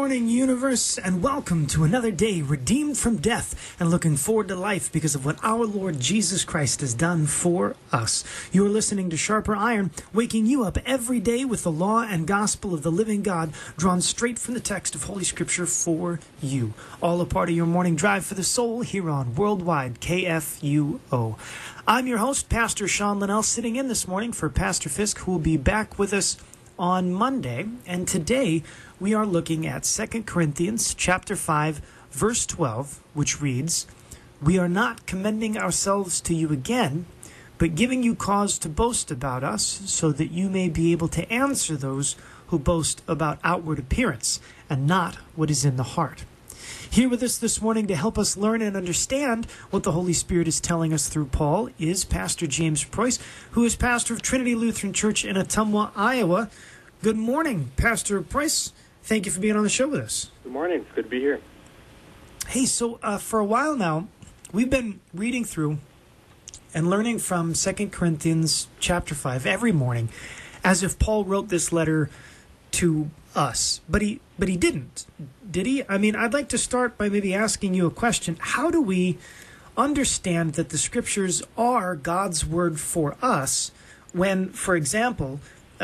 morning, universe, and welcome to another day redeemed from death and looking forward to life because of what our Lord Jesus Christ has done for us. You're listening to Sharper Iron, waking you up every day with the law and gospel of the living God drawn straight from the text of Holy Scripture for you. All a part of your morning drive for the soul here on Worldwide KFUO. I'm your host, Pastor Sean Linnell, sitting in this morning for Pastor Fisk, who will be back with us on Monday, and today we are looking at 2 Corinthians chapter 5, verse 12, which reads, "We are not commending ourselves to you again, but giving you cause to boast about us, so that you may be able to answer those who boast about outward appearance, and not what is in the heart." Here with us this morning to help us learn and understand what the Holy Spirit is telling us through Paul is Pastor James Preuss, who is pastor of Trinity Lutheran Church in Ottumwa, Iowa. Good morning, Pastor Preuss. Thank you for being on the show with us. Good morning. It's good to be here. Hey, so for a while now, we've been reading through and learning from 2 Corinthians chapter 5 every morning, as if Paul wrote this letter to us. But he didn't, did he? I mean, I'd like to start by maybe asking you a question. How do we understand that the Scriptures are God's word for us when, for example,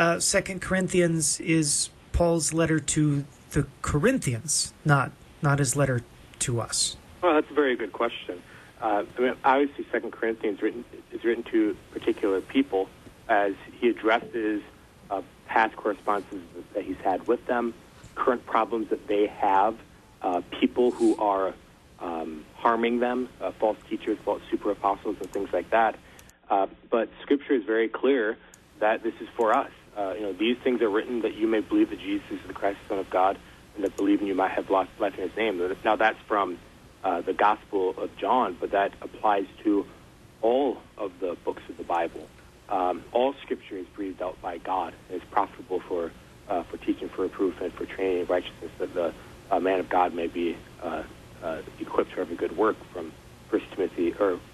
2 Corinthians is Paul's letter to the Corinthians, not his letter to us? Well, that's a very good question. Obviously, 2 Corinthians is written to particular people as he addresses past correspondences that he's had with them, current problems that they have, people who are harming them, false teachers, false super apostles, and things like that. But Scripture is very clear that this is for us. These things are written that you may believe that Jesus is the Christ, the Son of God, and that believing you might have life in his name. Now, that's from the Gospel of John, but that applies to all of the books of the Bible. All Scripture is breathed out by God and is profitable for teaching, for reproof, and for training in righteousness, that the man of God may be equipped for every good work, from 2 Timothy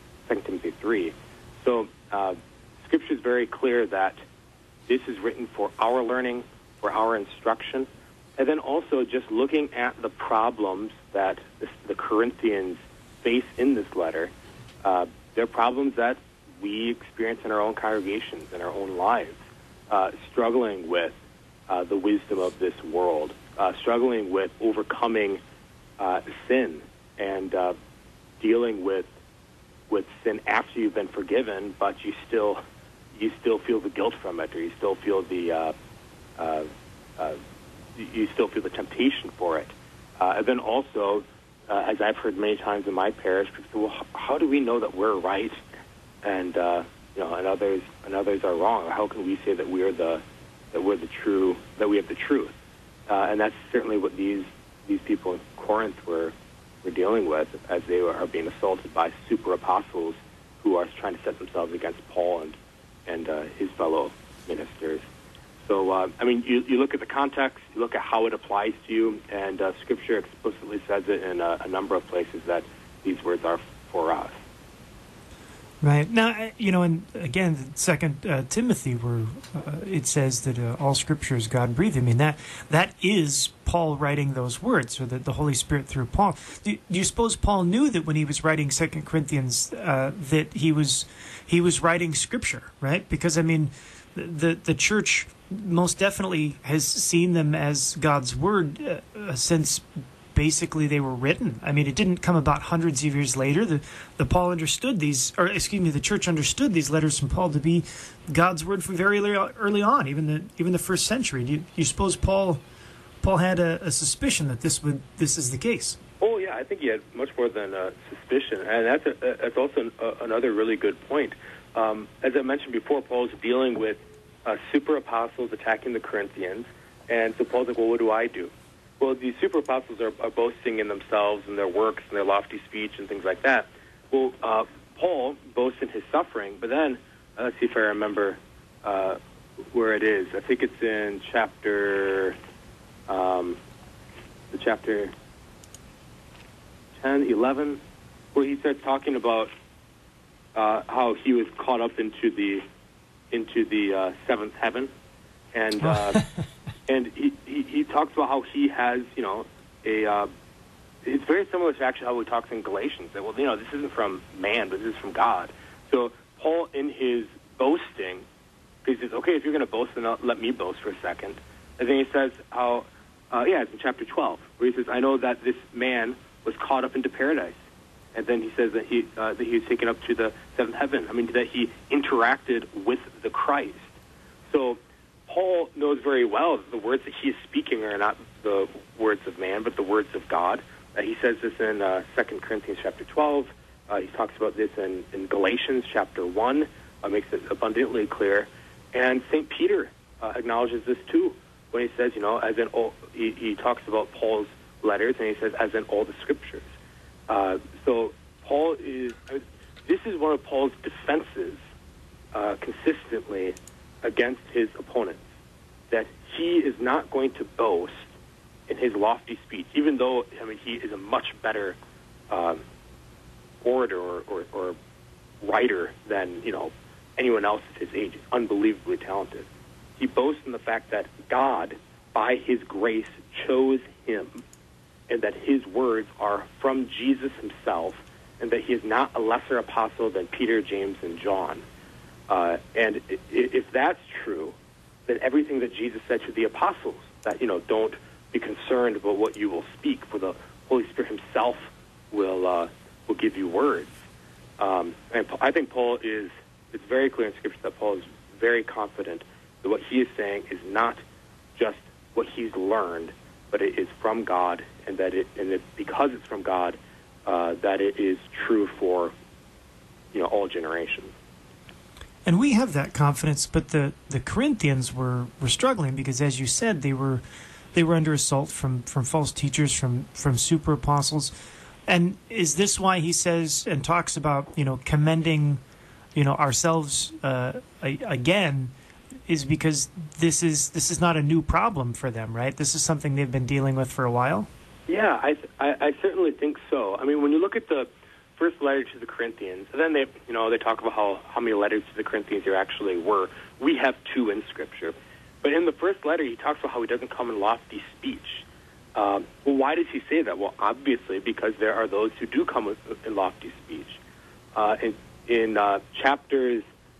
3. So Scripture is very clear that this is written for our learning, for our instruction, and then also just looking at the problems that the Corinthians face in this letter. They're problems that we experience in our own congregations, in our own lives, struggling with the wisdom of this world, struggling with overcoming sin and dealing with sin after you've been forgiven, but you still feel the guilt from it, or you still feel the temptation for it. And then also, as I've heard many times in my parish, people say, "Well, how do we know that we're right, and and others are wrong? Or how can we say that we have the truth?" And that's certainly what these people in Corinth were dealing with, as they are being assaulted by super apostles who are trying to set themselves against Paul and his fellow ministers. So, you look at the context, you look at how it applies to you, and Scripture explicitly says it in a number of places that these words are for us. Right. Now, and again, 2 Timothy, where it says that all Scripture is God-breathed. I mean, that is Paul writing those words, or the Holy Spirit through Paul. Do you suppose Paul knew that when he was writing 2 Corinthians that he was writing Scripture, right? Because, I mean, the church most definitely has seen them as God's Word since basically they were written. I mean, it didn't come about hundreds of years later. The church understood these letters from Paul to be God's word from very early on, even the first century. Do you suppose Paul had a suspicion that this is the case? Oh yeah, I think he had much more than a suspicion, and that's also another really good point. As I mentioned before, Paul's dealing with super apostles attacking the Corinthians, and so Paul's like, "Well, what do I do?" Well, these super apostles are boasting in themselves and their works and their lofty speech and things like that. Well, Paul boasts in his suffering, but then, let's see if I remember where it is. I think it's in chapter 10, 11, where he starts talking about how he was caught up into the seventh heaven, and and he talks about how he has it's very similar to actually how we talk in Galatians. That, well, this isn't from man, but this is from God. So Paul, in his boasting, he says, okay, if you're going to boast, then let me boast for a second. And then he says how, it's in chapter 12, where he says, I know that this man was caught up into paradise. And then he says that he was taken up to the seventh heaven. I mean, that he interacted with the Christ. So Paul knows very well that the words that he is speaking are not the words of man, but the words of God. He says this in 2 Corinthians chapter 12. He talks about this in Galatians chapter 1. Makes it abundantly clear. And St. Peter acknowledges this too when he says, as in all, he talks about Paul's letters, and he says, as in all the scriptures. So Paul this is one of Paul's defenses consistently against his opponents, that he is not going to boast in his lofty speech, even though, he is a much better orator or writer than, anyone else at his age. He's unbelievably talented. He boasts in the fact that God, by his grace, chose him, and that his words are from Jesus himself, and that he is not a lesser apostle than Peter, James, and John. And if that's true, then everything that Jesus said to the apostles, that, don't be concerned about what you will speak, for the Holy Spirit himself will give you words. And I think it's very clear in Scripture that Paul is very confident that what he is saying is not just what he's learned, but it is from God, and that because it's from God, that it is true for all generations. And we have that confidence, but the Corinthians were struggling because, as you said, they were under assault from false teachers, from super apostles. And is this why he says and talks about commending ourselves again? Is because this is not a new problem for them, right? This is something they've been dealing with for a while. Yeah, I certainly think so. I mean, when you look at the first letter to the Corinthians, and then they talk about how many letters to the Corinthians there actually were. We have 2 in Scripture, but in the first letter he talks about how he doesn't come in lofty speech. Well, why does he say that? Well, obviously because there are those who do come in lofty speech. In chapters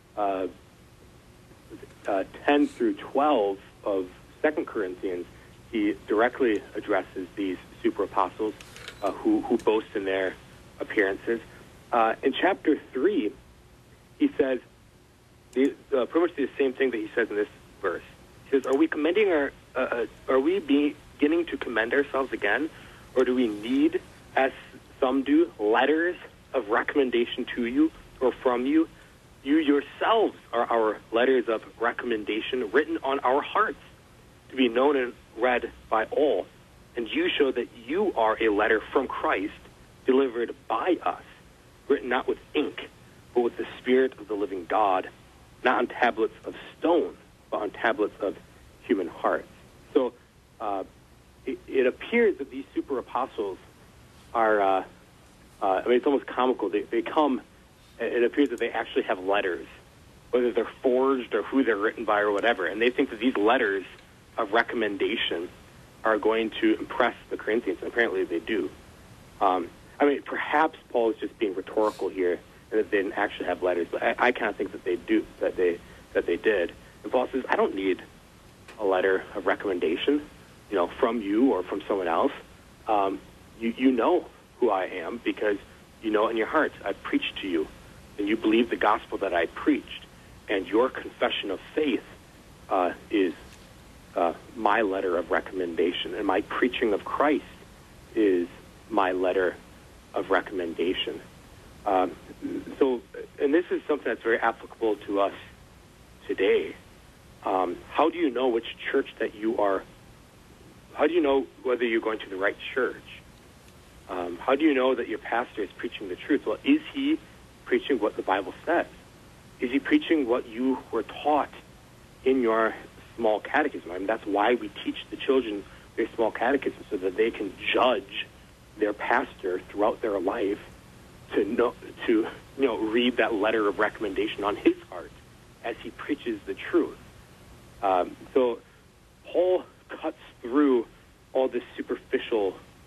10 through 12 of 2 Corinthians, he directly addresses these super apostles who boast in their appearances. In chapter 3, he says pretty much the same thing that he says in this verse. He says, are we beginning to commend ourselves again, or do we need, as some do, letters of recommendation to you or from you? You yourselves are our letters of recommendation written on our hearts to be known and read by all. And you show that you are a letter from Christ delivered by us, written not with ink, but with the Spirit of the living God, not on tablets of stone, but on tablets of human hearts. So it appears that these super apostles are, it's almost comical. They come, it appears that they actually have letters, whether they're forged or who they're written by or whatever, and they think that these letters of recommendation are going to impress the Corinthians, and apparently they do. Perhaps Paul is just being rhetorical here, and that they didn't actually have letters, but I kind of think that they do, that they did. And Paul says, I don't need a letter of recommendation, from you or from someone else. You know who I am because you know in your hearts I've preached to you, and you believe the gospel that I preached, and your confession of faith is my letter of recommendation, and my preaching of Christ is my letter of recommendation. And this is something that's very applicable to us today. How do you know which church that you are? How do you know whether you're going to the right church? How do you know that your pastor is preaching the truth? Well, is he preaching what the Bible says? Is he preaching what you were taught in your small catechism? That's why we teach the children their small catechism, so that they can judge their pastor throughout their life to read that letter of recommendation on his heart as he preaches the truth. So Paul cuts through all this superficial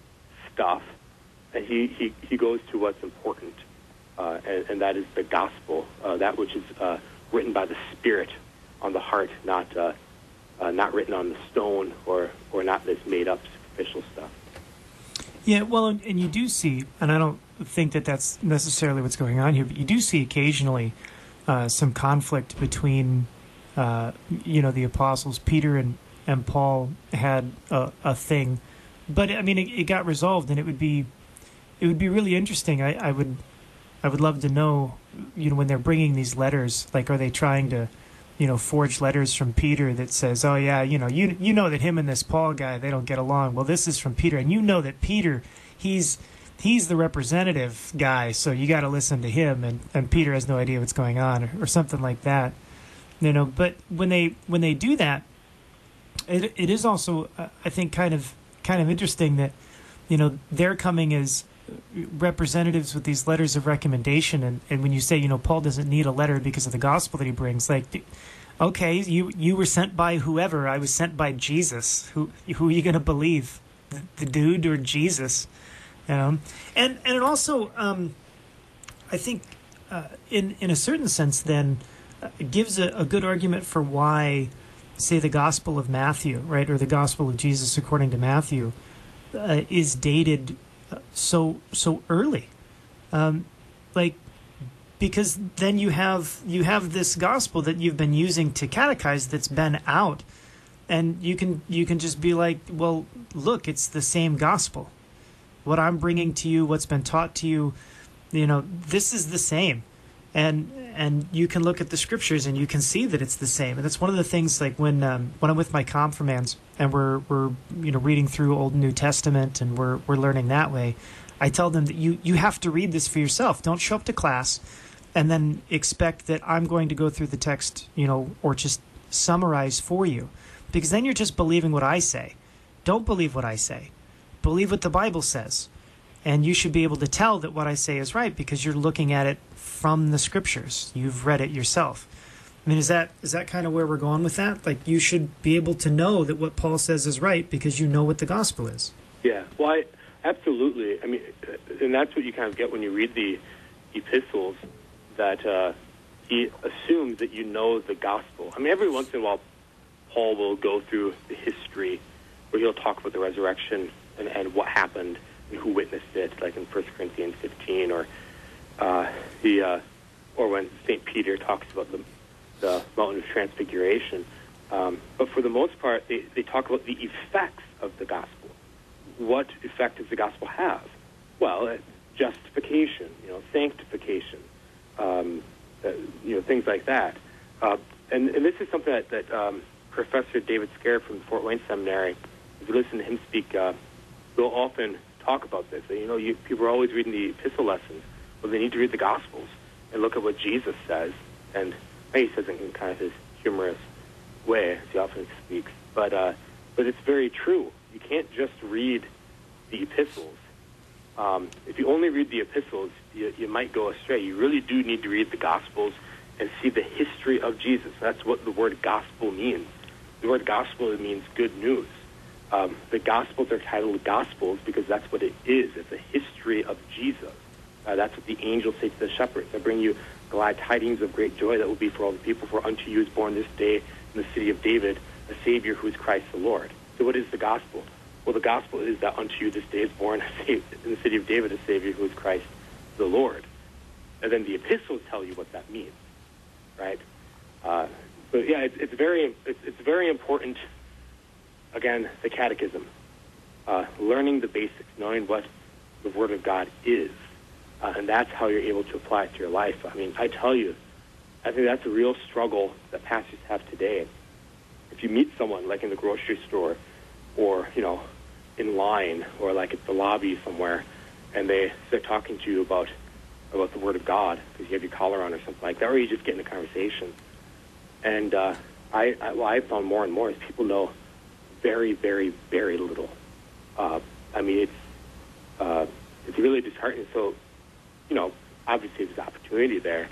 stuff, and he goes to what's important, and that is the gospel, that which is written by the Spirit on the heart, not written on the stone or not this made up superficial stuff. Yeah, well, and you do see, and I don't think that that's necessarily what's going on here, but you do see occasionally some conflict between, the apostles. Peter and Paul had a thing, but I mean, it got resolved, and it would be really interesting. I would love to know, when they're bringing these letters, like, are they trying to, forge letters from Peter that says, oh yeah, you know that him and this Paul guy, they don't get along. Well, this is from Peter, and you know that Peter, he's the representative guy, so you got to listen to him, and Peter has no idea what's going on, or something like that. But when they do that, it is also, I think, kind of interesting that, they're coming as representatives with these letters of recommendation, and when you say, Paul doesn't need a letter because of the gospel that he brings, like, okay, you were sent by whoever. I was sent by Jesus. Who are you going to believe, the dude or Jesus? And it also, I think, in a certain sense, then gives a good argument for why, say, the Gospel of Matthew, right, or the Gospel of Jesus according to Matthew, is dated so early, because then you have this gospel that you've been using to catechize that's been out, and you can just be like, well, look, it's the same gospel. What I'm bringing to you, what's been taught to you, this is the same, and you can look at the scriptures and you can see that it's the same. And that's one of the things, like when I'm with my confirmands and we're reading through Old and New Testament and we're learning that way, I tell them that you have to read this for yourself. Don't show up to class and then expect that I'm going to go through the text, or just summarize for you, because then you're just believing what I say. Don't believe what I say. Believe what the Bible says. And you should be able to tell that what I say is right because you're looking at it from the scriptures. You've read it yourself. I mean, is that kind of where we're going with that? Like, you should be able to know that what Paul says is right because you know what the gospel is. Yeah, well, absolutely. I mean, and that's what you kind of get when you read the epistles, that he assumes that you know the gospel. I mean, every once in a while, Paul will go through the history where he'll talk about the resurrection and what happened and who witnessed it, like in 1 Corinthians 15, or when St. Peter talks about the Mountain of Transfiguration. But for the most part, they talk about the effects of the gospel. What effect does the gospel have? Well, justification, sanctification, things like that. And this is something that Professor David Scarab from Fort Wayne Seminary, if you listen to him speak, will often talk about this. People are always reading the epistle lessons. Well, they need to read the Gospels and look at what Jesus says. And he says it in kind of his humorous way, as he often speaks. But it's very true. You can't just read the epistles. If you only read the epistles, you might go astray. You really do need to read the Gospels and see the history of Jesus. That's what the word gospel means. The word gospel means good news. The Gospels are titled Gospels because that's what it is. It's a history of Jesus. That's what the angels say to the shepherds. I bring you glad tidings of great joy that will be for all the people, for unto you is born this day in the city of David a Savior who is Christ the Lord. So what is the gospel? Well, the gospel is that unto you this day is born in the city of David a Savior who is Christ the Lord. And then the epistles tell you what that means, right? But yeah, it's very important. Again, the catechism, learning the basics, knowing what the Word of God is, and that's how you're able to apply it to your life. I mean, I tell you, I think that's a real struggle that pastors have today. If you meet someone, like in the grocery store, or in line, or like at the lobby somewhere, and they start talking to you about the Word of God because you have your collar on or something like that, or you just get in a conversation. And I found more and more is people know very, very, very little. I mean, it's really disheartening. So, obviously there's opportunity there,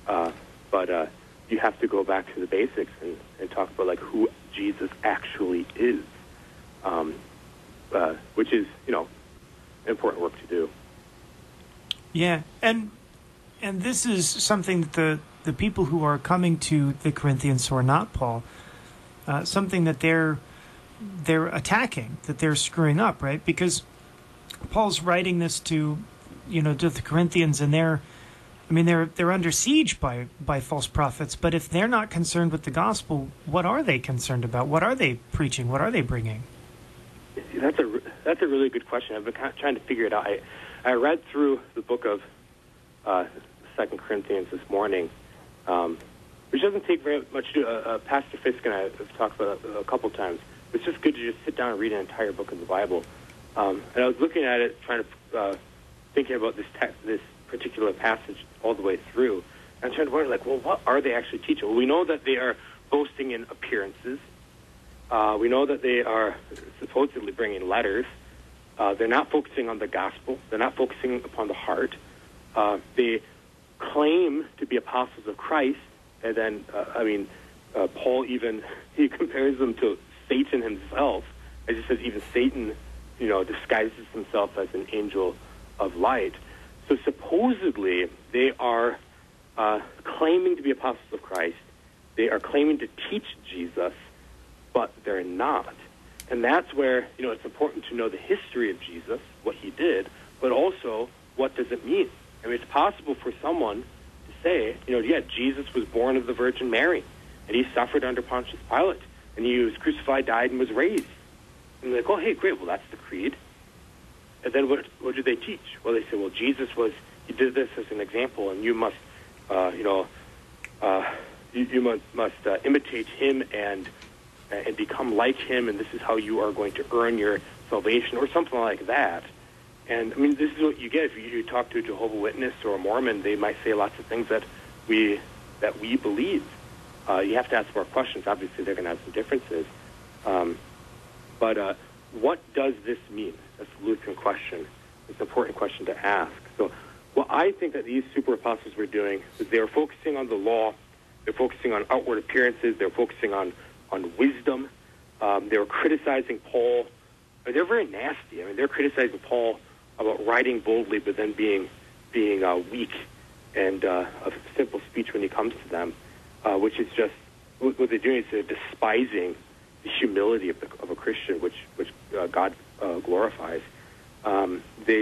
but you have to go back to the basics and talk about like who Jesus actually is, which is, important work to do. Yeah, and this is something that the people who are coming to the Corinthians who are not Paul, something that they're attacking, that they're screwing up, right? Because Paul's writing this to the Corinthians, and they're under siege by false prophets. But if they're not concerned with the gospel, what are they concerned about? What are they preaching? What are they bringing? That's a really good question. I've been kind of trying to figure it out. I read through the book of 2 Corinthians this morning, which doesn't take very much to do. Pastor Fisk and I have talked about it a couple times. It's just good to just sit down and read an entire book of the Bible. And I was looking at it, trying to thinking about this particular passage all the way through. And I'm trying to wonder, what are they actually teaching? Well, we know that they are boasting in appearances. We know that they are supposedly bringing letters. They're not focusing on the gospel. They're not focusing upon the heart. They claim to be apostles of Christ, and then, Paul he compares them to Satan himself. As he says, even Satan, disguises himself as an angel of light. So supposedly they are claiming to be apostles of Christ. They are claiming to teach Jesus, but they're not. And that's where, it's important to know the history of Jesus, what he did, but also what does it mean? It's possible for someone to say, Jesus was born of the Virgin Mary, and he suffered under Pontius Pilate, and he was crucified, died, and was raised. And they're like, oh, hey, great, well, that's the creed. And then what do they teach? Well, they say, well, Jesus he did this as an example, and you must, you must imitate him and become like him, and this is how you are going to earn your salvation, or something like that. And, this is what you get if you talk to a Jehovah's Witness or a Mormon. They might say lots of things that we believe. You have to ask more questions. Obviously, they're going to have some differences. But what does this mean? That's the Lutheran question. It's an important question to ask. So what I think that these super apostles were doing is they were focusing on the law. They're focusing on outward appearances. They're focusing on wisdom. They were criticizing Paul. They're very nasty. They're criticizing Paul about writing boldly, but then being weak and of simple speech when he comes to them, which is just what they're doing is they're despising the humility of a Christian, which God glorifies. And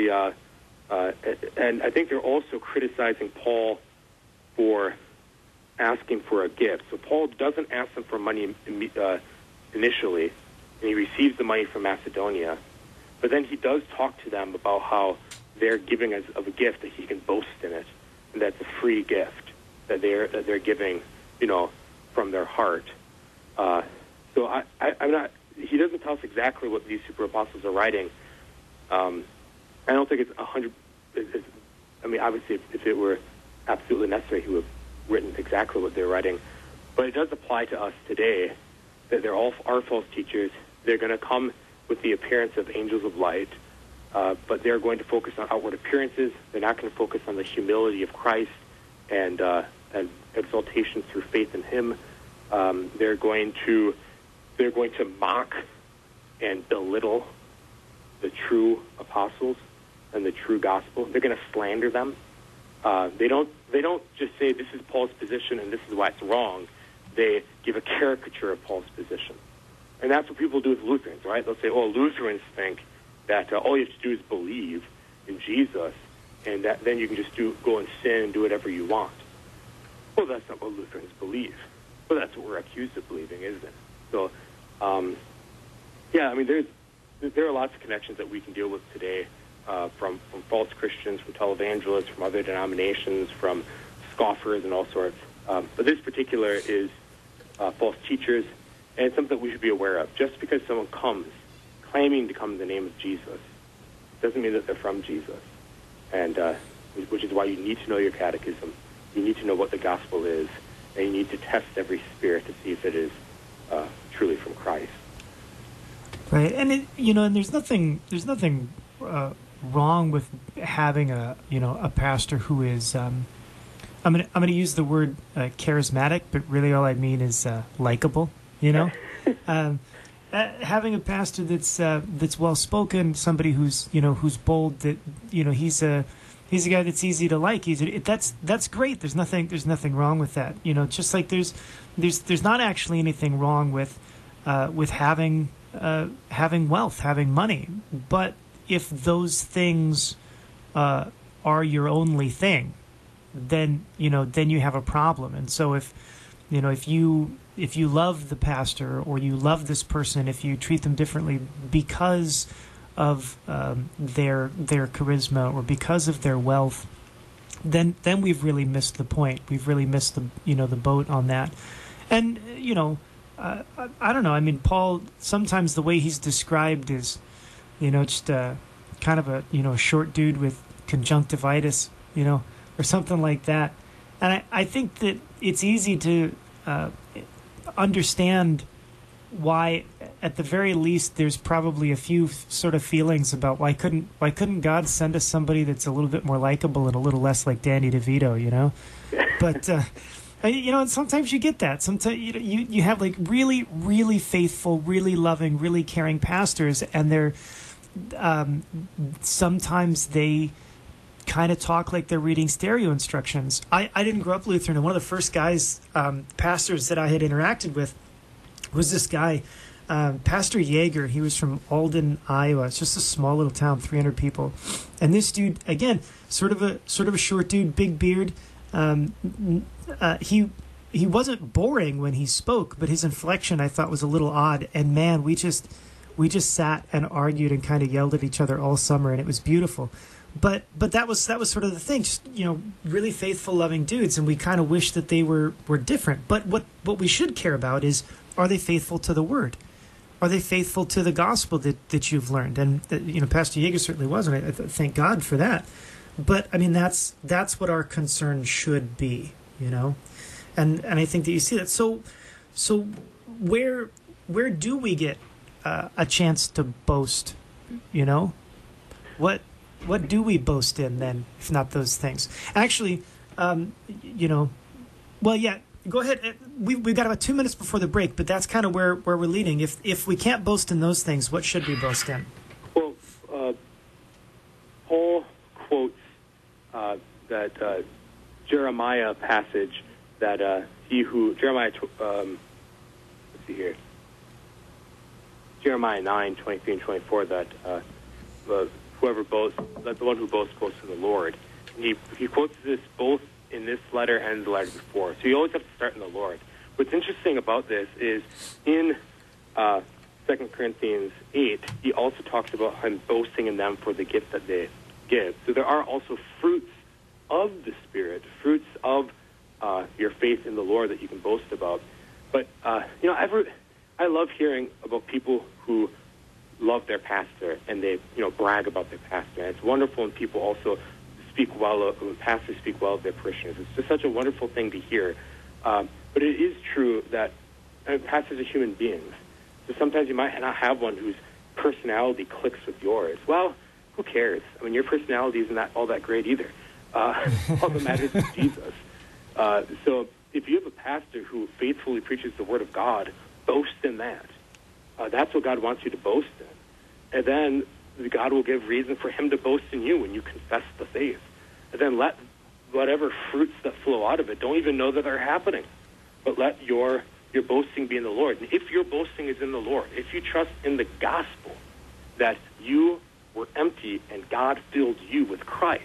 I think they're also criticizing Paul for asking for a gift. So Paul doesn't ask them for money initially, and he receives the money from Macedonia. But then he does talk to them about how they're giving of a gift that he can boast in it, and that's a free gift that they're giving, from their heart. So I'm not. He doesn't tell us exactly what these super apostles are writing. I don't think it's 100. Obviously, if it were absolutely necessary, he would have written exactly what they're writing. But it does apply to us today that they're all are false teachers. They're going to come with the appearance of angels of light, but they're going to focus on outward appearances. They're not going to focus on the humility of Christ and exaltation through faith in Him. They're going to mock and belittle the true apostles and the true gospel. They're going to slander them. They don't just say this is Paul's position and this is why it's wrong. They give a caricature of Paul's position. And that's what people do with Lutherans, right? They'll say, oh, Lutherans think that all you have to do is believe in Jesus, and that then you can just go and sin and do whatever you want. Well, that's not what Lutherans believe. Well, that's what we're accused of believing, isn't it? So, there are lots of connections that we can deal with today from false Christians, from televangelists, from other denominations, from scoffers and all sorts. But this particular is false teachers, and it's something that we should be aware of. Just because someone comes claiming to come in the name of Jesus doesn't mean that they're from Jesus. And which is why you need to know your catechism. You need to know what the gospel is, and you need to test every spirit to see if it is truly from Christ. Right, and and there's nothing wrong with having a pastor who is I'm gonna use the word charismatic, but really all I mean is likable. having a pastor that's well spoken, somebody who's bold, that he's a guy that's easy to like. That's great. There's nothing wrong with that. Just like there's not actually anything wrong with having wealth, having money. But if those things are your only thing, then you have a problem. And so if you love the pastor, or you love this person, if you treat them differently because of their charisma or because of their wealth, then we've really missed the point. We've really missed the boat on that. And I don't know. I mean, Paul, sometimes the way he's described is just kind of a short dude with conjunctivitis, or something like that. And I think that it's easy to understand why, at the very least, there's probably a few sort of feelings about why couldn't God send us somebody that's a little bit more likable and a little less like Danny DeVito, But and sometimes you get that. Sometimes you have like really, really faithful, really loving, really caring pastors, and they're sometimes they kind of talk like they're reading stereo instructions. I didn't grow up Lutheran, and one of the first guys, pastors that I had interacted with was this guy, Pastor Yeager. He was from Alden, Iowa. It's just a small little town, 300 people. And this dude, again, sort of a short dude, big beard. He wasn't boring when he spoke, but his inflection I thought was a little odd. And man, we just sat and argued and kind of yelled at each other all summer, and it was beautiful. But that was sort of the thing, just really faithful, loving dudes, and we kind of wish that they were different. But what we should care about is, are they faithful to the Word? Are they faithful to the gospel that you've learned? And Pastor Yeager certainly was, and I thank God for that. But I mean, that's what our concern should be, and I think that you see that. So where do we get a chance to boast? What do we boast in then, if not those things? Actually, well, yeah, go ahead. We've got about 2 minutes before the break, but that's kind of where we're leading. If we can't boast in those things, what should we boast in? Well, Paul quotes that Jeremiah passage that Jeremiah, let's see here, Jeremiah 9:23 and 24, that whoever boasts, let the one who boasts in the Lord. And he quotes this both in this letter and the letter before. So you always have to start in the Lord. What's interesting about this is in 2 Corinthians 8, he also talks about him boasting in them for the gift that they give. So there are also fruits of the Spirit, fruits of your faith in the Lord that you can boast about. But, I love hearing about people who love their pastor and they, brag about their pastor. And it's wonderful when people also speak well when pastors speak well of their parishioners. It's just such a wonderful thing to hear. But it is true that pastors are human beings. So sometimes you might not have one whose personality clicks with yours. Well, who cares? I mean, your personality isn't all that great either. All that matters is Jesus. So if you have a pastor who faithfully preaches the Word of God, boast in that. That's what God wants you to boast in. And then God will give reason for him to boast in you when you confess the faith. And then let whatever fruits that flow out of it, don't even know that they're happening. But let your boasting be in the Lord. And if your boasting is in the Lord, if you trust in the gospel that you were empty and God filled you with Christ,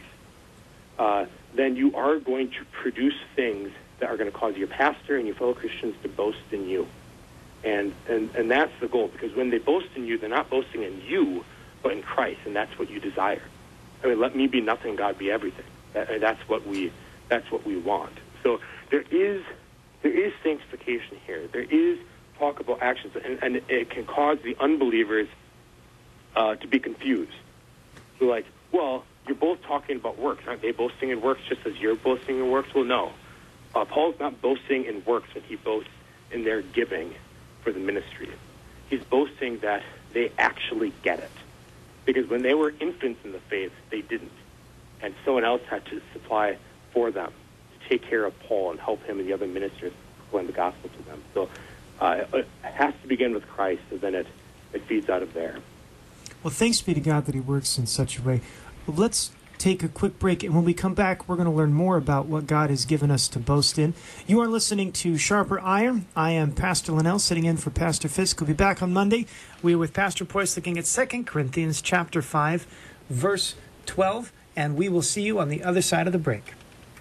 then you are going to produce things that are going to cause your pastor and your fellow Christians to boast in you. And that's the goal, because when they boast in you, they're not boasting in you, but in Christ, and that's what you desire. I mean, let me be nothing, God be everything. That's what we want. So there is sanctification here. There is talk about actions, and it can cause the unbelievers to be confused. So like, well, you're both talking about works. Aren't they boasting in works just as you're boasting in works? Well, no. Paul's not boasting in works when he boasts in their giving for the ministry. He's boasting that they actually get it. Because when they were infants in the faith, they didn't. And someone else had to supply for them, to take care of Paul and help him and the other ministers proclaim the gospel to them. So It has to begin with Christ, and then it feeds out of there. Well, thanks be to God that he works in such a way. Let's take a quick break, and when we come back, we're going to learn more about what God has given us to boast in. You are listening to Sharper Iron. I am Pastor Linnell, sitting in for Pastor Fisk. We'll be back on Monday. We are with Pastor Preuss looking at 2 Corinthians chapter 5, verse 12, and we will see you on the other side of the break.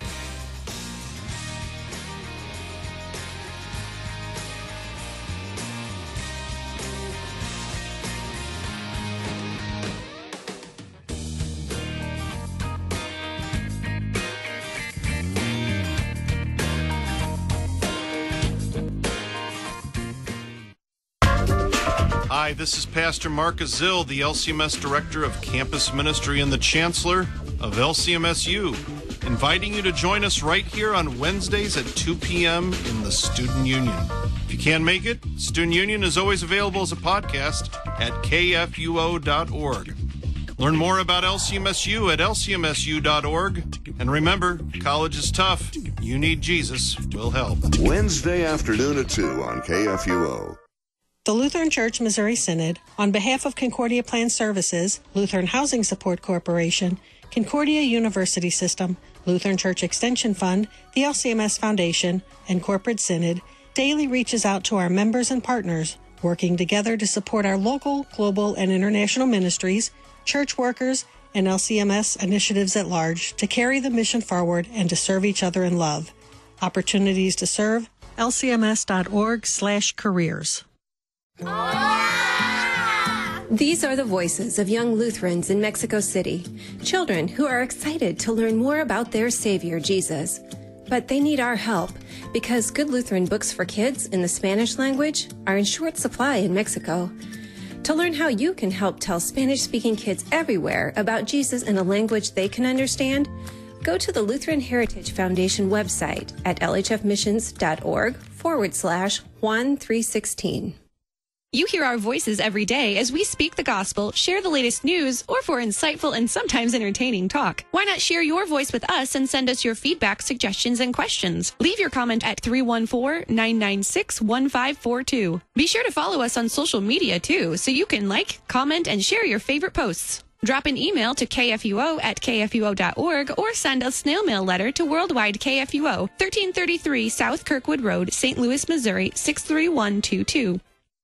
Hi, this is Pastor Mark Azil, the LCMS Director of Campus Ministry and the Chancellor of LCMSU, inviting you to join us right here on Wednesdays at 2 p.m. in the Student Union. If you can't make it, Student Union is always available as a podcast at kfuo.org. Learn more about LCMSU at lcmsu.org. And remember, college is tough. You need Jesus. We'll help. Wednesday afternoon at 2 on KFUO. The Lutheran Church Missouri Synod, on behalf of Concordia Plan Services, Lutheran Housing Support Corporation, Concordia University System, Lutheran Church Extension Fund, the LCMS Foundation, and Corporate Synod, daily reaches out to our members and partners, working together to support our local, global, and international ministries, church workers, and LCMS initiatives at large to carry the mission forward and to serve each other in love. Opportunities to serve, lcms.org/careers. These are the voices of young Lutherans in Mexico City, children who are excited to learn more about their Savior, Jesus. But they need our help because good Lutheran books for kids in the Spanish language are in short supply in Mexico. To learn how you can help tell Spanish-speaking kids everywhere about Jesus in a language they can understand, go to the Lutheran Heritage Foundation website at lhfmissions.org/Juan 316. You hear our voices every day as we speak the gospel, share the latest news, or for insightful and sometimes entertaining talk. Why not share your voice with us and send us your feedback, suggestions, and questions? Leave your comment at 314-996-1542. Be sure to follow us on social media, too, so you can like, comment, and share your favorite posts. Drop an email to kfuo@kfuo.org or send a snail mail letter to Worldwide KFUO, 1333 South Kirkwood Road, St. Louis, Missouri, 63122.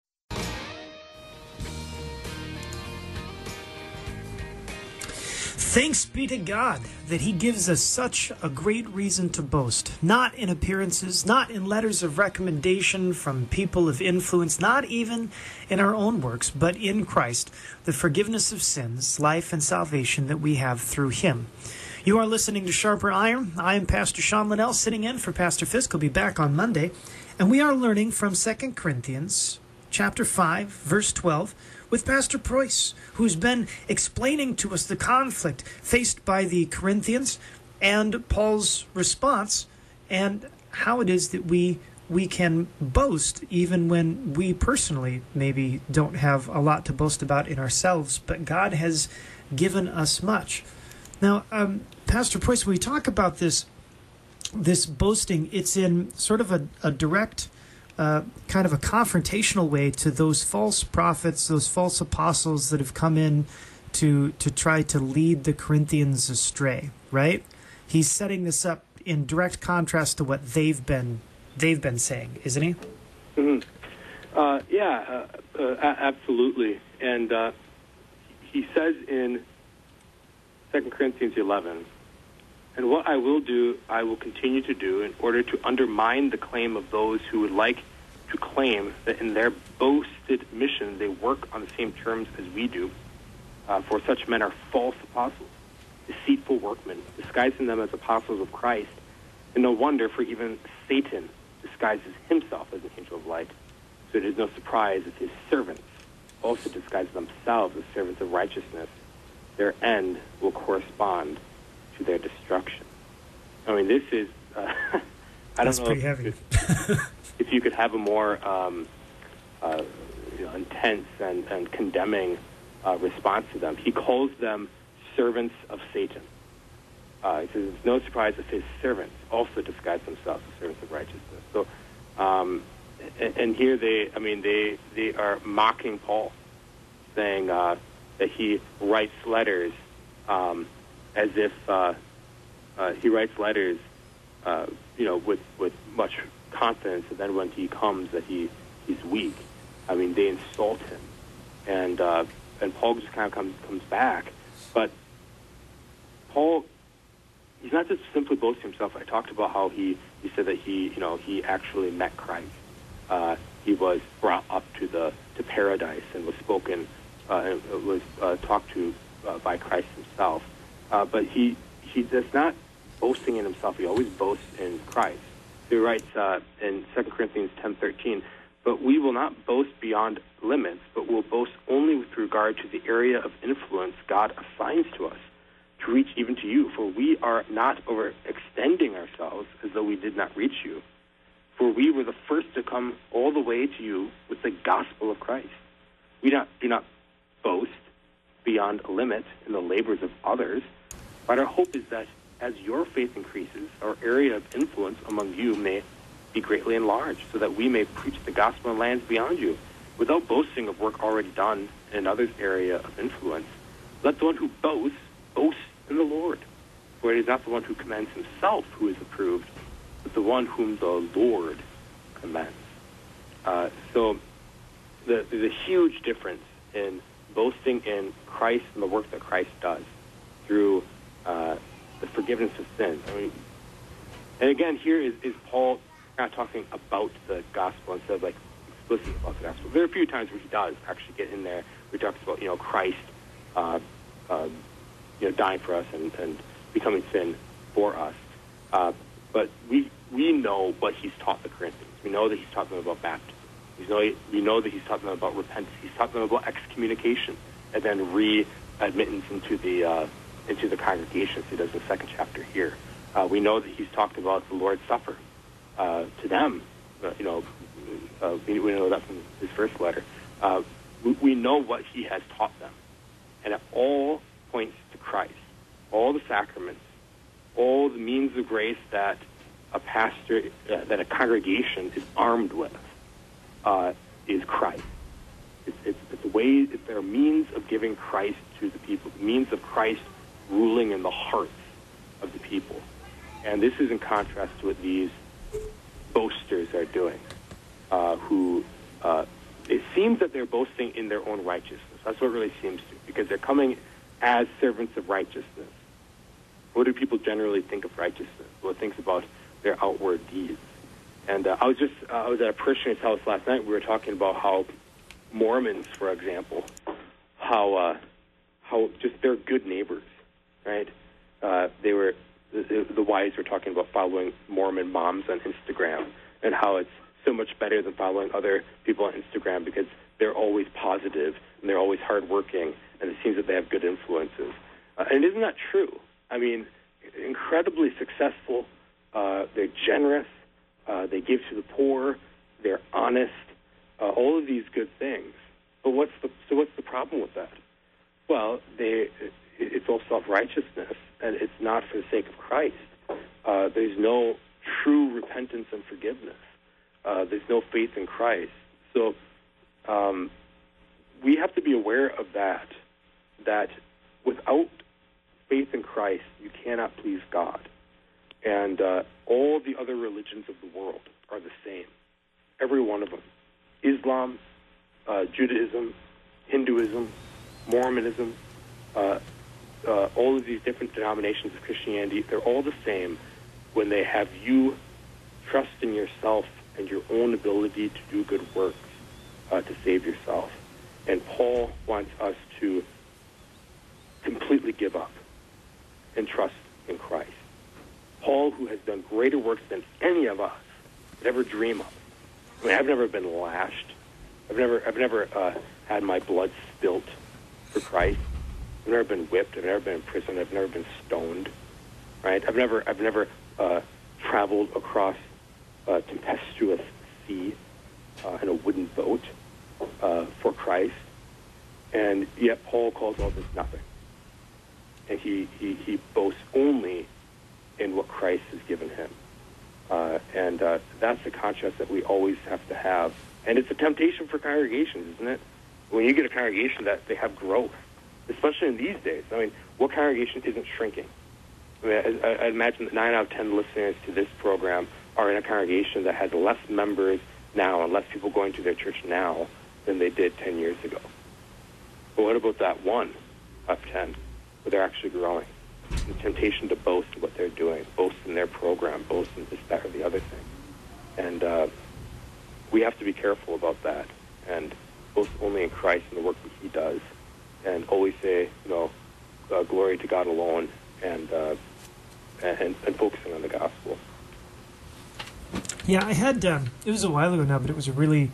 Thanks be to God that he gives us such a great reason to boast, not in appearances, not in letters of recommendation from people of influence, not even in our own works, but in Christ, the forgiveness of sins, life, and salvation that we have through him. You are listening to Sharper Iron. I am Pastor Sean Linnell, sitting in for Pastor Fisk. He'll be back on Monday. And we are learning from 2 Corinthians chapter 5, verse 12, with Pastor Preuss, who's been explaining to us the conflict faced by the Corinthians and Paul's response and how it is that we can boast even when we personally maybe don't have a lot to boast about in ourselves, but God has given us much. Now, Pastor Preuss, when we talk about this boasting, it's in sort of a direct kind of a confrontational way to those false prophets, those false apostles that have come in to try to lead the Corinthians astray, right? He's setting this up in direct contrast to what they've been saying, isn't he? Mm-hmm. Absolutely. And he says in 2 Corinthians 11, "And what I will do, I will continue to do in order to undermine the claim of those who would like to claim that in their boasted mission they work on the same terms as we do. For such men are false apostles, deceitful workmen, disguising them as apostles of Christ. And no wonder, for even Satan disguises himself as an angel of light. So it is no surprise if his servants also disguise themselves as servants of righteousness. Their end will correspond to their destruction." I mean, this is, I don't know if you could have a more intense and condemning response to them. He calls them servants of Satan. He says it's no surprise if his servants also disguise themselves as servants of righteousness. So and here they are mocking Paul, saying that he writes letters as if he writes letters, with much confidence, and then when he comes, that he's weak. I mean, they insult him, and Paul just kind of comes back, but Paul, he's not just simply boasting himself. I talked about how he said that he actually met Christ. He was brought up to paradise and was spoken was talked to by Christ himself. But he does not boasting in himself. He always boasts in Christ. He writes in 2 Corinthians 10:13, "But we will not boast beyond limits, but will boast only with regard to the area of influence God assigns to us, to reach even to you. For we are not overextending ourselves as though we did not reach you. For we were the first to come all the way to you with the gospel of Christ. We do not boast beyond a limit in the labors of others, but our hope is that as your faith increases, our area of influence among you may be greatly enlarged, so that we may preach the gospel in lands beyond you, without boasting of work already done in another's area of influence. Let the one who boasts boast in the Lord. For it is not the one who commends himself who is approved, but the one whom the Lord commends." So there's a huge difference in boasting in Christ and the work that Christ does through the forgiveness of sins. I mean, and again, here is Paul not talking about the gospel instead of explicitly about the gospel. There are a few times where he does actually get in there. He talks about Christ dying for us and becoming sin for us. But we know what he's taught the Corinthians. We know that he's taught them about baptism. We know that he's taught them about repentance. He's taught them about excommunication and then re-admittance into the congregation. So he does in the second chapter here. We know that he's talked about the Lord's Supper to them. We know that from his first letter. We know what he has taught them, and it all points to Christ. All the sacraments, all the means of grace that a pastor, that a congregation is armed with, is Christ. It's a way. There are means of giving Christ to the people, means of Christ ruling in the hearts of the people, and this is in contrast to what these boasters are doing, who it seems that they're boasting in their own righteousness. That's what it really seems to, because they're coming as servants of righteousness. What do people generally think of righteousness? Well, it thinks about their outward deeds. And I was at a parishioner's house last night. We were talking about how Mormons, for example, how just they're good neighbors, right? The wives were talking about following Mormon moms on Instagram and how it's so much better than following other people on Instagram because they're always positive and they're always hardworking, and it seems that they have good influences. And isn't that true? I mean, incredibly successful. They're generous. They give to the poor. They're honest. All of these good things. But what's the problem with that? Well, it's all self-righteousness, and it's not for the sake of Christ. There's no true repentance and forgiveness. There's no faith in Christ. So we have to be aware of that without faith in Christ, you cannot please God. And all the other religions of the world are the same. Every one of them. Islam, Judaism, Hinduism, Mormonism, all of these different denominations of Christianity, they're all the same when they have you trust in yourself and your own ability to do good works to save yourself. And Paul wants us to completely give up and trust in Christ. Paul, who has done greater works than any of us could ever dream of. I mean, I've never been lashed. I've never had my blood spilt for Christ. I've never been whipped. I've never been in prison. I've never been stoned. Right? I've never traveled across a tempestuous sea in a wooden boat for Christ. And yet Paul calls all this nothing. And he boasts only in what Christ has given him. And that's the contrast that we always have to have. And it's a temptation for congregations, isn't it? When you get a congregation that they have growth, especially in these days. I mean, what congregation isn't shrinking? I mean, I imagine that 9 out of 10 listeners to this program are in a congregation that has less members now and less people going to their church now than they did 10 years ago. But what about that 1 out of 10 where they're actually growing? The temptation to boast what they're doing, boast in their program, boast in this, that, or the other thing. And we have to be careful about that and boast only in Christ and the work that he does, and always say, glory to God alone, and focusing on the gospel. Yeah, I had, it was a while ago now, but it was a really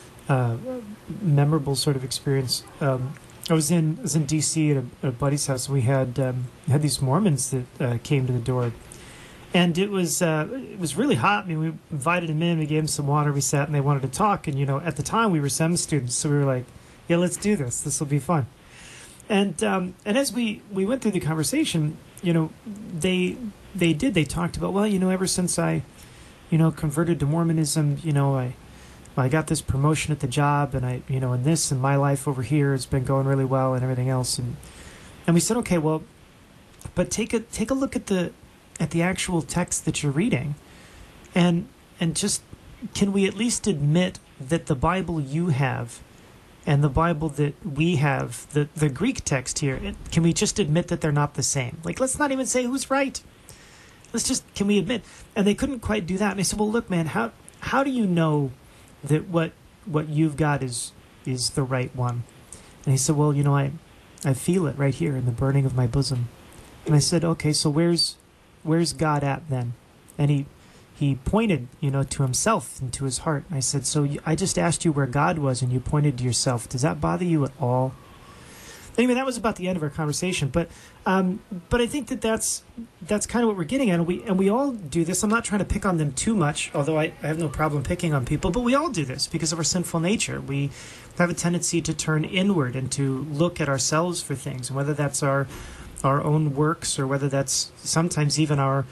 memorable sort of experience. I was in D.C. at a buddy's house, and we had these Mormons that came to the door, and it was really hot. I mean, we invited them in, we gave them some water, we sat, and they wanted to talk. And at the time we were SEM students, so we were like, "Yeah, let's do this. This will be fun." And as we went through the conversation, they talked about, well, ever since I, converted to Mormonism, I got this promotion at the job, and I, and this and my life over here has been going really well, and everything else. And we said, okay, well, but take a look at the actual text that you're reading, and just, can we at least admit that the Bible you have and the Bible that we have, the Greek text here, can we just admit that they're not the same? Like, let's not even say who's right. Can we admit? And they couldn't quite do that. And I said, well, look, man, how do you know that what you've got is the right one? And he said, well, I feel it right here in the burning of my bosom. And I said, okay, so where's God at then? And he pointed, to himself and to his heart. And I said, so I just asked you where God was, and you pointed to yourself. Does that bother you at all? Anyway, that was about the end of our conversation. But I think that's kind of what we're getting at. And we all do this. I'm not trying to pick on them too much, although I have no problem picking on people. But we all do this because of our sinful nature. We have a tendency to turn inward and to look at ourselves for things, and whether that's our own works, or whether that's sometimes even our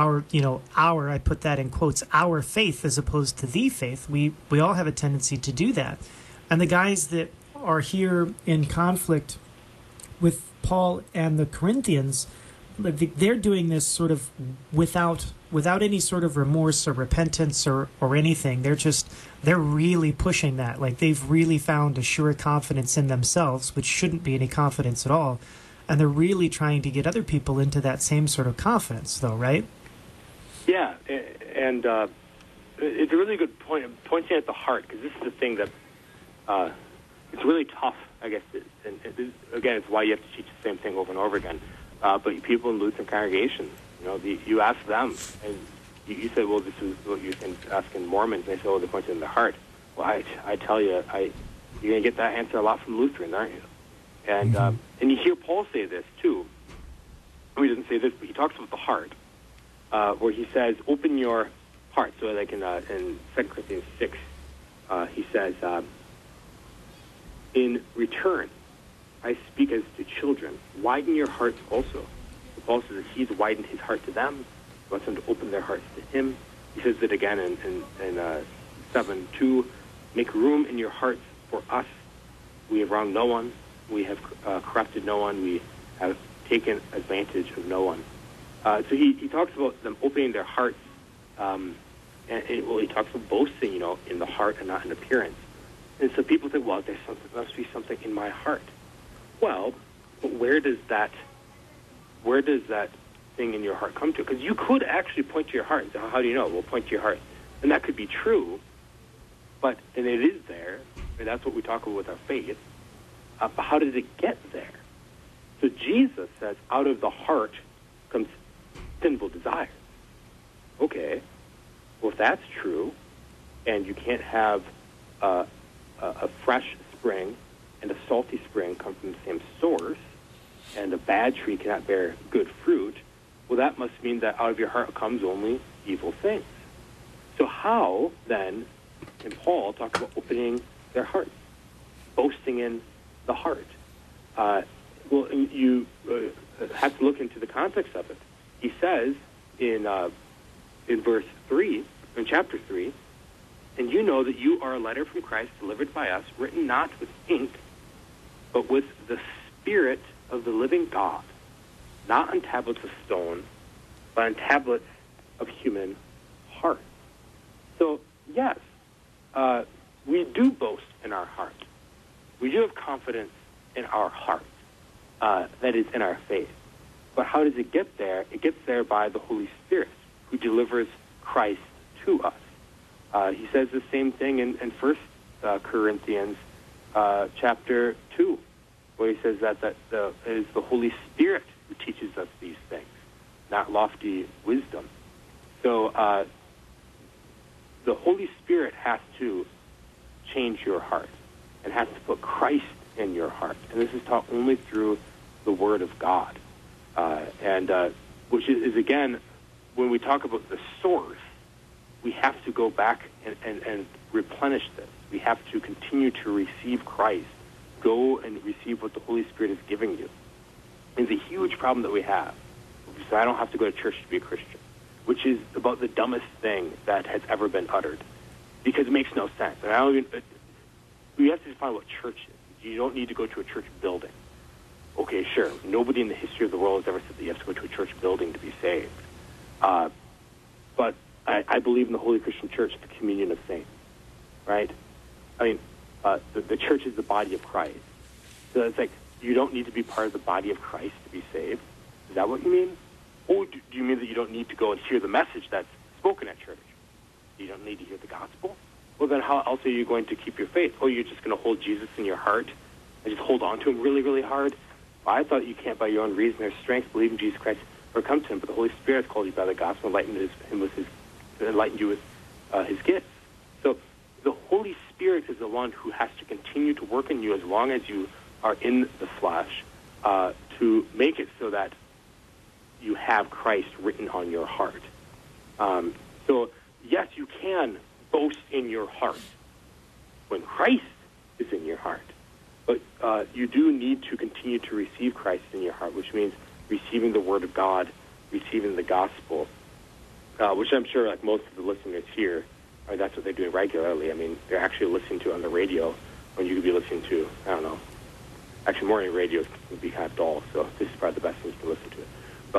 I put that in quotes, our faith as opposed to the faith. We all have a tendency to do that. And the guys that are here in conflict with Paul and the Corinthians, they're doing this sort of without any sort of remorse or repentance or anything. They're really pushing that. Like, they've really found a sure confidence in themselves, which shouldn't be any confidence at all. And they're really trying to get other people into that same sort of confidence, though, right? Yeah, and it's a really good point, pointing at the heart, because this is the thing that it's really tough, I guess. Again, it's why you have to teach the same thing over and over again. But people in Lutheran congregations, you ask them, and you say, well, this is what you're asking Mormons, and they say, oh, they're pointing in the heart. Well, I tell you, you're going to get that answer a lot from Lutherans, aren't you? And and you hear Paul say this, too. He doesn't say this, but he talks about the heart, where he says, open your heart. So like in 2 Corinthians 6, he says, in return, I speak as to children. Widen your hearts also. So Paul says that he's widened his heart to them. He wants them to open their hearts to him. He says that again in 7:2, make room in your hearts for us. We have wronged no one. We have corrupted no one. We have taken advantage of no one. So he talks about them opening their hearts, and he talks about boasting, in the heart and not in appearance. And so people think, well, there must be something in my heart. Well, but where does that thing in your heart come to? Because you could actually point to your heart and say, how do you know? Well, point to your heart. And that could be true, and it is there, and that's what we talk about with our faith. But how did it get there? So Jesus says, out of the heart comes sinful desire. Okay, well, if that's true, and you can't have a fresh spring and a salty spring come from the same source, and a bad tree cannot bear good fruit, well, that must mean that out of your heart comes only evil things. So how, then, can Paul talk about opening their hearts, boasting in the heart? Well, you have to look into the context of it. He says in in verse 3, in chapter 3, and you know that you are a letter from Christ delivered by us, written not with ink, but with the Spirit of the living God, not on tablets of stone, but on tablets of human heart. So, yes, we do boast in our heart. We do have confidence in our heart, that is, in our faith. But how does it get there? It gets there by the Holy Spirit, who delivers Christ to us. He says the same thing in 1 Corinthians chapter 2, where he says that it is the Holy Spirit who teaches us these things, not lofty wisdom. So the Holy Spirit has to change your heart and has to put Christ in your heart. And this is taught only through the Word of God. Which is, again, when we talk about the source, we have to go back and replenish this. We have to continue to receive Christ. Go and receive what the Holy Spirit is giving you. It's a huge problem that we have. So I don't have to go to church to be a Christian, which is about the dumbest thing that has ever been uttered, because it makes no sense. And we have to define what church is. You don't need to go to a church building. Okay, sure. Nobody in the history of the world has ever said that you have to go to a church building to be saved. But I believe in the Holy Christian Church, the communion of saints, right? I mean, the church is the body of Christ. So it's like, you don't need to be part of the body of Christ to be saved. Is that what you mean? Or do you mean that you don't need to go and hear the message that's spoken at church? You don't need to hear the gospel? Well, then how else are you going to keep your faith? Oh, you're just going to hold Jesus in your heart and just hold on to him really, really hard? Well, I thought you can't by your own reason or strength believe in Jesus Christ or come to him, but the Holy Spirit called you by the gospel, enlightened you with his gifts. So the Holy Spirit is the one who has to continue to work in you as long as you are in the flesh to make it so that you have Christ written on your heart. So, yes, you can boast in your heart when Christ is in your heart. But you do need to continue to receive Christ in your heart, which means receiving the Word of God, receiving the gospel, which I'm sure, like most of the listeners here, that's what they're doing regularly. I mean, they're actually listening to it on the radio when you could be listening to, I don't know, actually morning radio would be kind of dull, so this is probably the best thing to listen to it.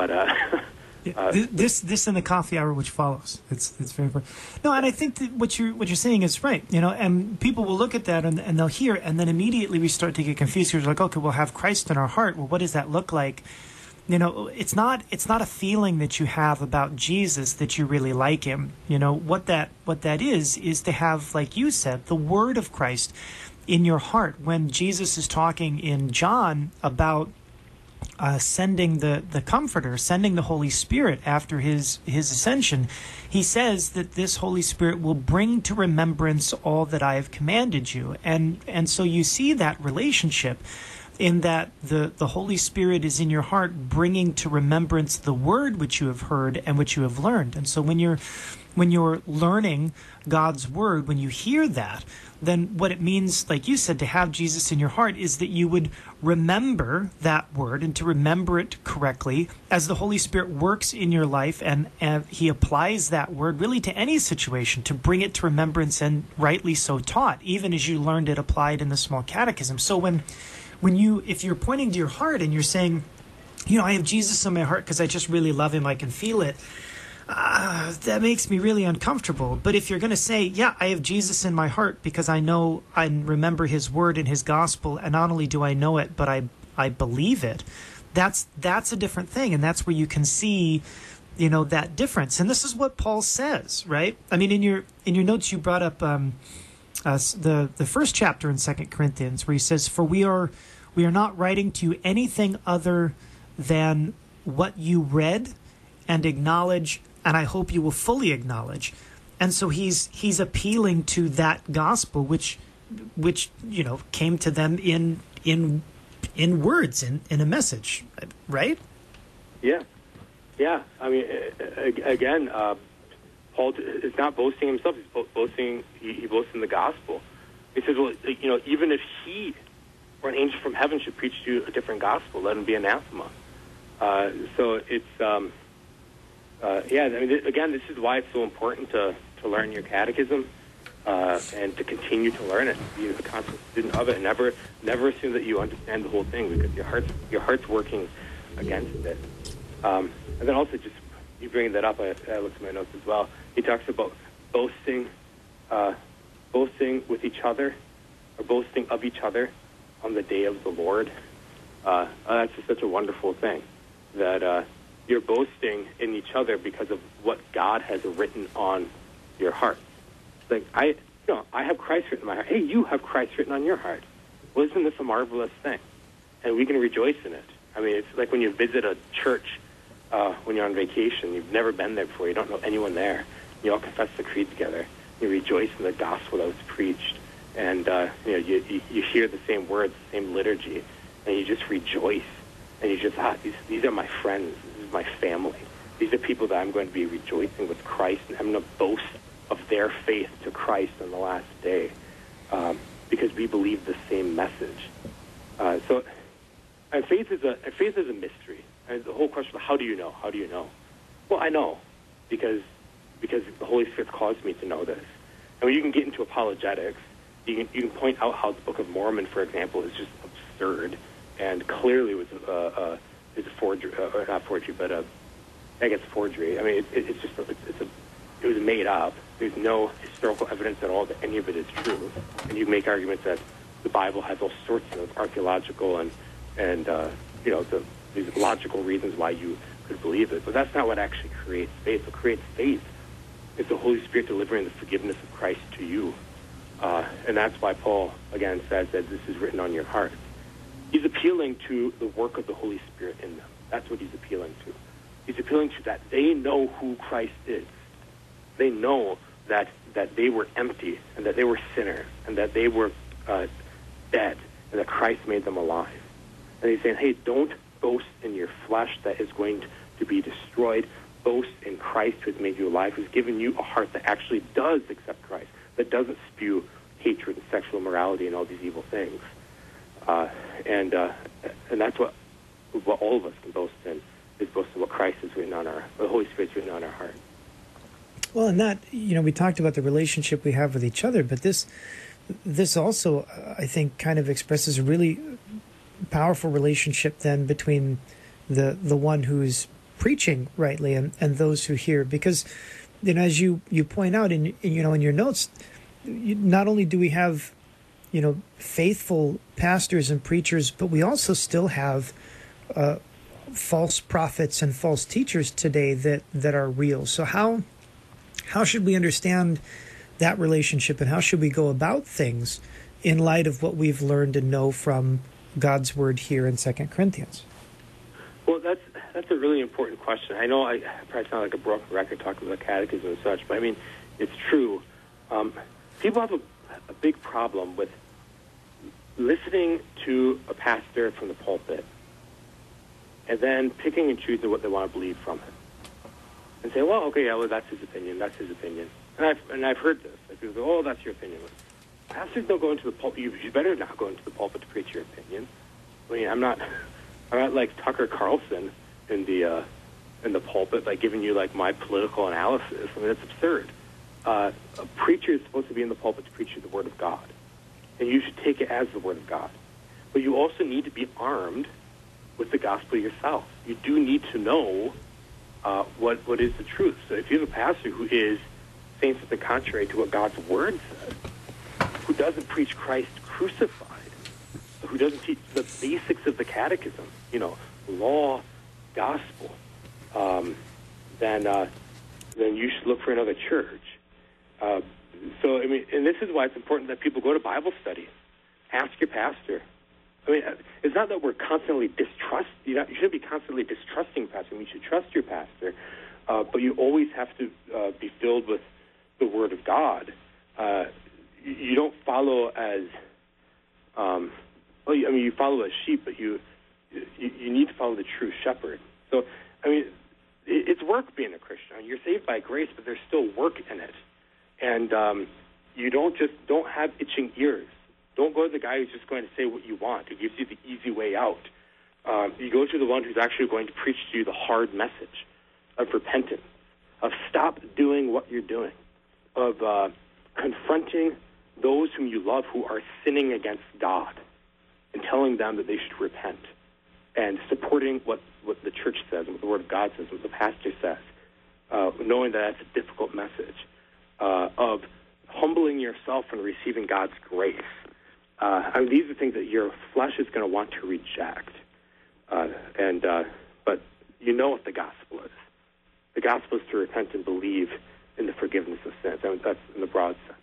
But this and the coffee hour which follows, it's very important. No, and I think that what you're saying is right. You know, and people will look at that and they'll hear, and then immediately we start to get confused. We're like, okay, we'll have Christ in our heart. Well, what does that look like? You know, it's not a feeling that you have about Jesus that you really like him. You know, what that is to have, like you said, the Word of Christ in your heart. When Jesus is talking in John about sending the Comforter, sending the Holy Spirit after his ascension, he says that this Holy Spirit will bring to remembrance all that I have commanded you. And so you see that relationship in that the Holy Spirit is in your heart, bringing to remembrance the word which you have heard and which you have learned. And so when you're learning God's word, when you hear that, then what it means, like you said, to have Jesus in your heart is that you would remember that word and to remember it correctly as the Holy Spirit works in your life, and he applies that word really to any situation to bring it to remembrance, and rightly so taught, even as you learned it applied in the small catechism. So if you're pointing to your heart and you're saying, you know, I have Jesus in my heart because I just really love him, I can feel it, that makes me really uncomfortable. But if you're going to say, yeah, I have Jesus in my heart because I know I remember his word and his gospel, and not only do I know it, but I believe it, that's a different thing. And that's where you can see, you know, that difference. And this is what Paul says, right? I mean, in your notes, you brought up the first chapter in 2 Corinthians, where he says, for we are not writing to you anything other than what you read and acknowledge, and I hope you will fully acknowledge. And so he's appealing to that gospel which you know came to them in words, in a message, right? Yeah. I mean, again, Paul is not boasting himself. He's boasting. He boasts in the gospel. He says, well, you know, even if he or an angel from heaven should preach to you a different gospel, let him be anathema. So it's Again, this is why it's so important to learn your catechism and to continue to learn it, be a constant student of it, and never assume that you understand the whole thing, because your heart's working against it. And then also, just you bringing that up, I looked at my notes as well. He talks about boasting with each other, or boasting of each other on the day of the Lord. That's just such a wonderful thing, that you're boasting in each other because of what God has written on your heart. Like, I have Christ written in my heart. Hey, you have Christ written on your heart. Well, isn't this a marvelous thing? And we can rejoice in it. I mean, it's like when you visit a church when you're on vacation. You've never been there before. You don't know anyone there. You all confess the creed together. You rejoice in the gospel that was preached. And, you hear the same words, the same liturgy, and you just rejoice. And you just, these are my friends. This is my family. These are people that I'm going to be rejoicing with Christ, and I'm going to boast of their faith to Christ on the last day, because we believe the same message. And faith is a mystery. And the whole question of how do you know? How do you know? Well, I know because the Holy Spirit caused me to know this. And when you can get into apologetics, you can point out how the Book of Mormon, for example, is just absurd and clearly was is a forgery, or not forgery, but I guess forgery. I mean, it was made up. There's no historical evidence at all that any of it is true. And you make arguments that the Bible has all sorts of archaeological and these logical reasons why you could believe it. But that's not what actually creates faith. What creates faith is the Holy Spirit delivering the forgiveness of Christ to you. And that's why Paul, again, says that this is written on your heart. He's appealing to the work of the Holy Spirit in them. That's what he's appealing to. He's appealing to that they know who Christ is. They know that they were empty and that they were sinners and that they were dead and that Christ made them alive. And he's saying, hey, don't boast in your flesh that is going to be destroyed. Boast in Christ who has made you alive, who's given you a heart that actually does accept Christ, that doesn't spew hatred and sexual immorality and all these evil things. And that's what all of us can boast in, is boast in what Christ has written on the Holy Spirit's written on our heart. Well, and that, we talked about the relationship we have with each other, but this also, I think, kind of expresses a really powerful relationship then between the one who's preaching rightly and those who hear, because as you point out in your notes, not only do we have faithful pastors and preachers, but we also still have false prophets and false teachers today that are real. So how should we understand that relationship, and how should we go about things in light of what we've learned and know from God's word here in 2 Corinthians? Well, that's a really important question. I know I probably sound like a broken record talking about catechism and such, but I mean, it's true. People have a big problem with listening to a pastor from the pulpit and then picking and choosing what they want to believe from him, and say, well, okay, yeah, well, that's his opinion. And I've heard this. Like, people go, oh, that's your opinion. Pastors don't go into the pulpit. You better not go into the pulpit to preach your opinion. I mean, I'm not like Tucker Carlson in the pulpit, like giving you like my political analysis. I mean, that's absurd. A preacher is supposed to be in the pulpit to preach you the Word of God, and you should take it as the Word of God. But you also need to be armed with the gospel yourself. You do need to know what is the truth. So if you have a pastor who is saying something contrary to what God's Word says, who doesn't preach Christ crucified, who doesn't teach the basics of the catechism, law, gospel, then you should look for another church. So, I mean, and this is why it's important that people go to Bible study. Ask your pastor. I mean, it's not that we're constantly you shouldn't be constantly distrusting pastor. I mean, you should trust your pastor, but you always have to be filled with the Word of God. You don't follow as, you follow as sheep, but you need to follow the true shepherd. So, I mean, it's work being a Christian. You're saved by grace, but there's still work in it. And you don't have itching ears. Don't go to the guy who's just going to say what you want, who gives you the easy way out. You go to the one who's actually going to preach to you the hard message. of repentance, of stop doing what you're doing, of confronting those whom you love who are sinning against God and telling them that they should repent, and supporting what the church says, what the Word of God says, what the pastor says, knowing that that's a difficult message, of humbling yourself and receiving God's grace. These are things that your flesh is going to want to reject. But you know what the gospel is. The gospel is to repent and believe in the forgiveness of sins. That's in the broad sense.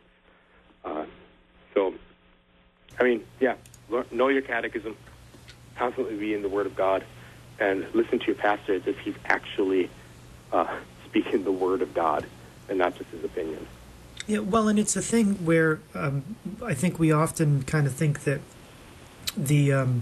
Know your catechism, constantly be in the Word of God, and listen to your pastor as if he's actually speaking the Word of God and not just his opinion. Yeah, well, and it's a thing where I think we often kind of think that the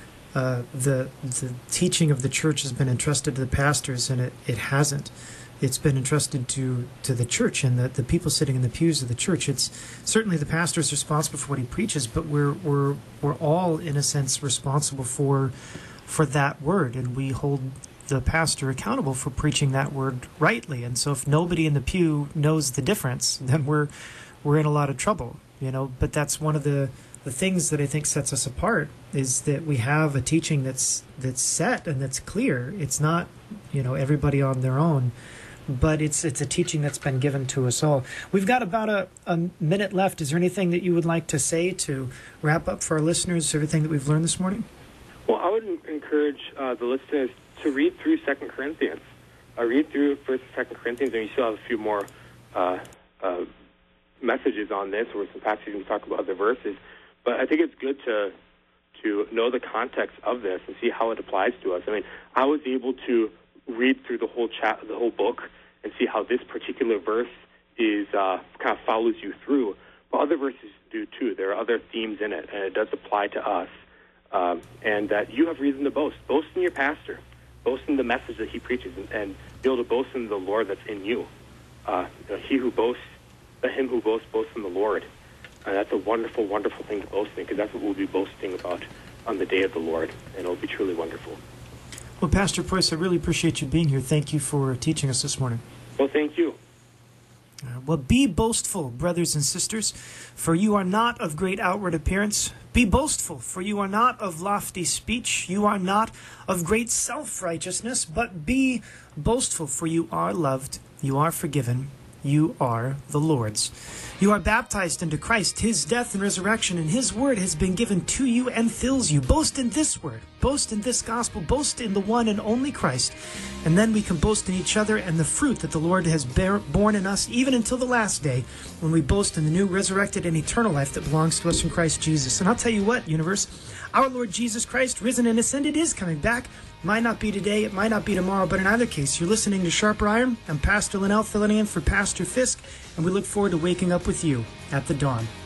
teaching of the church has been entrusted to the pastors, and it hasn't. It's been entrusted to the church and the people sitting in the pews of the church. It's certainly the pastor is responsible for what he preaches, but we're all in a sense responsible for that word, and we hold the pastor accountable for preaching that word rightly. And so if nobody in the pew knows the difference, then we're in a lot of trouble, But that's one of the things that I think sets us apart, is that we have a teaching that's set and that's clear. It's not, everybody on their own, but it's a teaching that's been given to us all. We've got about a minute left. Is there anything that you would like to say to wrap up for our listeners, everything that we've learned this morning? Well, I would encourage the listeners to read through 2 Corinthians. Read through 1st and 2 Corinthians, and you still have a few more messages on this, where some passages can talk about other verses. But I think it's good to know the context of this and see how it applies to us. I was able to read through the whole book and see how this particular verse is kind of follows you through. But other verses do too. There are other themes in it, and it does apply to us. And that you have reason to boast. Boast in your pastor. Boast in the message that he preaches, and be able to boast in the Lord that's in you. He who boasts, let him who boasts, boast in the Lord. And that's a wonderful, wonderful thing to boast in, because that's what we'll be boasting about on the day of the Lord, and it'll be truly wonderful. Well, Pastor Preuss, I really appreciate you being here. Thank you for teaching us this morning. Well, thank you. Well, be boastful, brothers and sisters, for you are not of great outward appearance. Be boastful, for you are not of lofty speech. You are not of great self-righteousness, but be boastful, for you are loved, you are forgiven, you are the Lord's. You are baptized into Christ, his death and resurrection, and his word has been given to you and fills you. Boast in this word, boast in this gospel, boast in the one and only Christ. And then we can boast in each other and the fruit that the Lord has borne in us, even until the last day, when we boast in the new, resurrected, and eternal life that belongs to us in Christ Jesus. And I'll tell you what, universe, our Lord Jesus Christ, risen and ascended, is coming back. Might not be today, it might not be tomorrow, but in either case, you're listening to Sharper Iron. I'm Pastor Linnell, filling in for Pastor Fisk, and we look forward to waking up with you at the dawn.